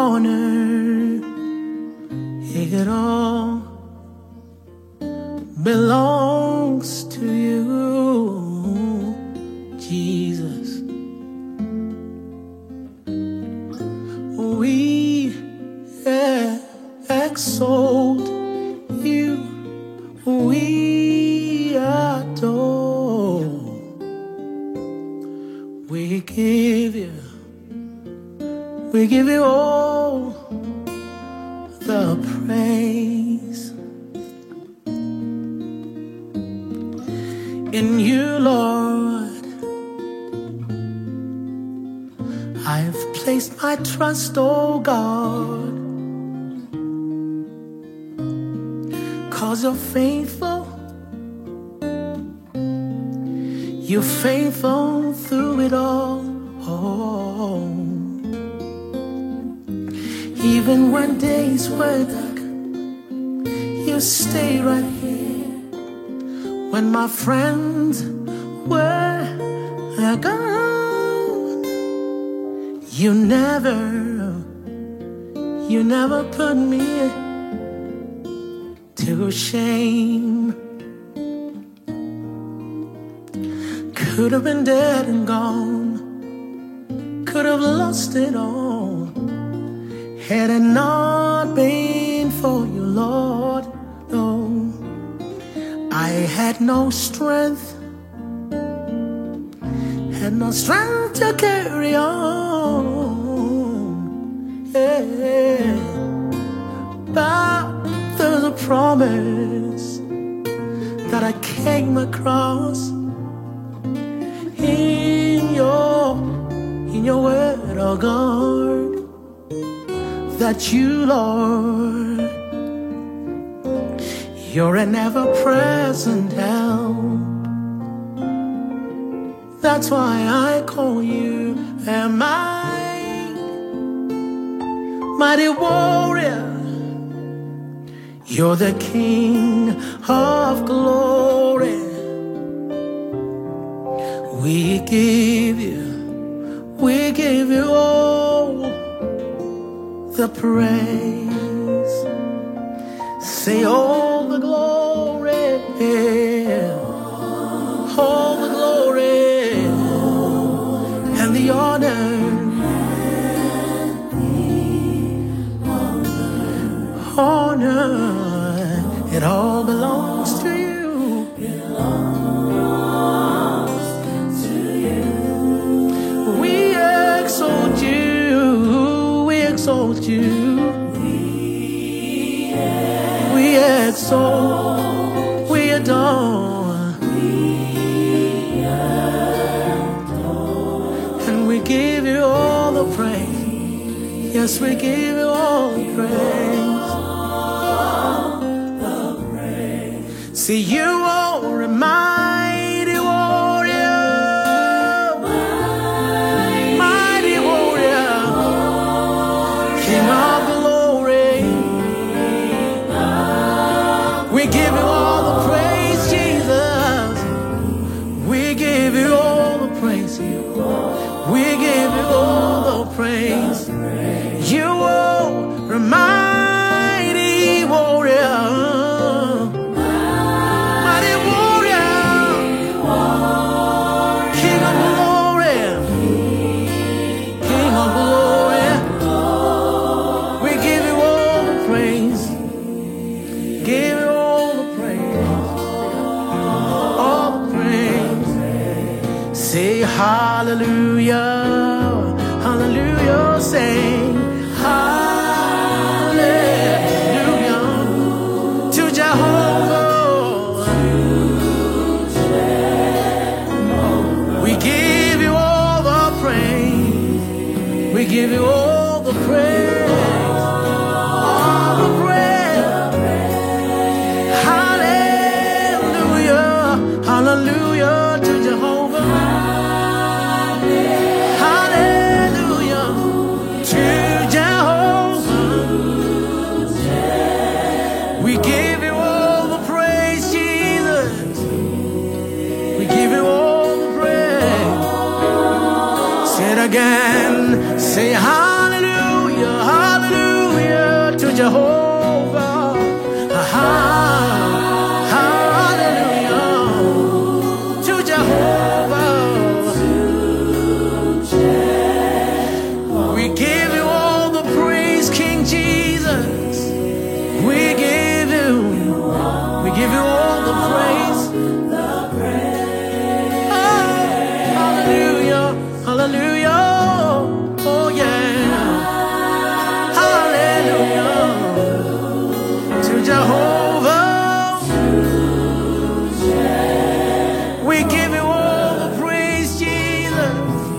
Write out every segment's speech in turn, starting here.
honor, it all belongs to you, Jesus. We exalt you, we adore, we give you all the praise. In you, Lord, I've placed my trust, oh God, 'cause you're faithful. You're faithful through it all. Oh. Even when days were dark, you stay right here. When my friends were gone, you never put me to shame. Could have been dead and gone, could have lost it all, had it not been for you, Lord. No, I had no strength, to carry on. Yeah. But there's a promise that I came across in your word, oh God, that you, Lord, you're an ever-present help. That's why I call you a mighty warrior. You're the King of glory. We give you all the praise. Say all the glory, all the glory, and the honor. Honor, it all belongs to you. We exalt you, we exalt you. We exalt, we adore, and we give you all the praise. Yes, we give you all the praise. See, you are a mighty warrior, mighty warrior, King of glory. We give you all the praise, Jesus. We give you all the praise. We give you all the praise. You are a mighty warrior. Say hallelujah, hallelujah, say hallelujah to Jehovah. We give you all the praise. We give you all the praise. All the praise. Hallelujah, hallelujah to Jehovah. Again, say hallelujah, hallelujah. Jehovah. Hallelujah. To Jehovah. We give you all the praise, King Jesus. We give you all the praise. Hallelujah, hallelujah, oh yeah, hallelujah, to Jehovah, we give you all the praise, Jesus,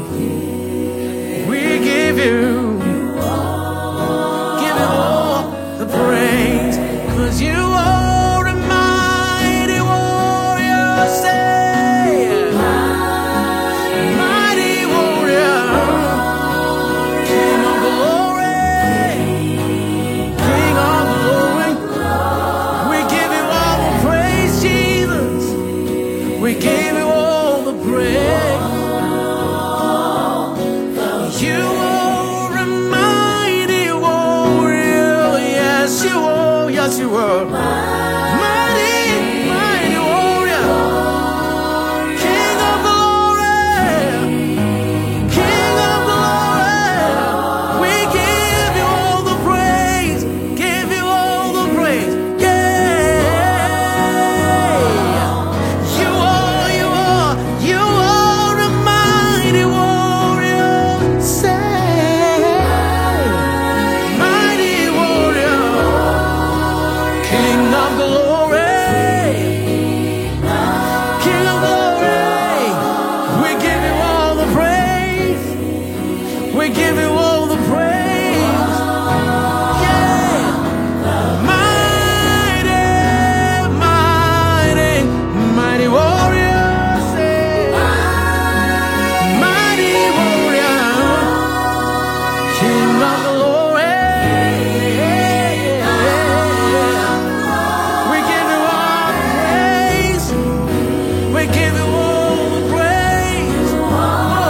we give you all the praise, 'cause you are a mighty warrior, say, mighty warrior, King of glory, King of glory. We give you all the praise, Jesus. We give you all the praise. You are a mighty warrior. Yes, you are. Yes, you are. Mighty, mighty warrior. King of glory. King of glory. We give you all the praise. Give you all the praise. Yeah. You are a mighty warrior. Say, mighty warrior, King of glory, King of glory. We give you all the praise. We give you all the praise. Yeah. Mighty, mighty, mighty warrior, say, mighty warrior, King of glory. We give you all the praise. We give you all the praise. Oh,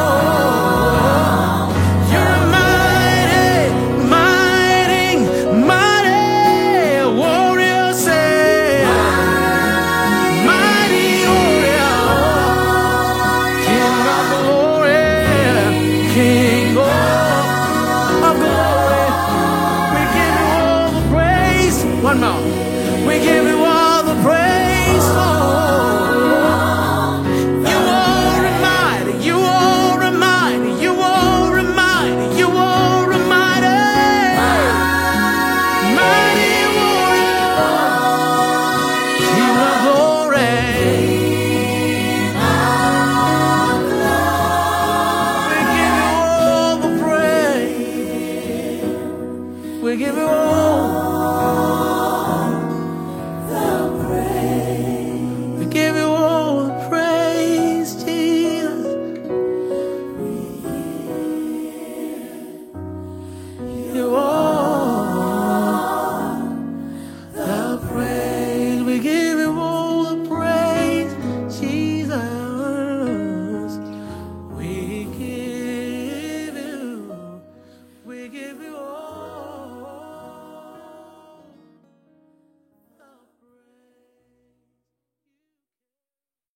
you're a mighty, mighty, mighty warrior, say, mighty warrior, King of glory, King of glory. We give you all the praise. One more. We give you all the praise. Oh, you are a mighty, you are a mighty, you are a mighty, you are a mighty, mighty warrior, King of glory. We give you all the praise. We give you all the praise. We give you all the praise, Jesus. You all the praise.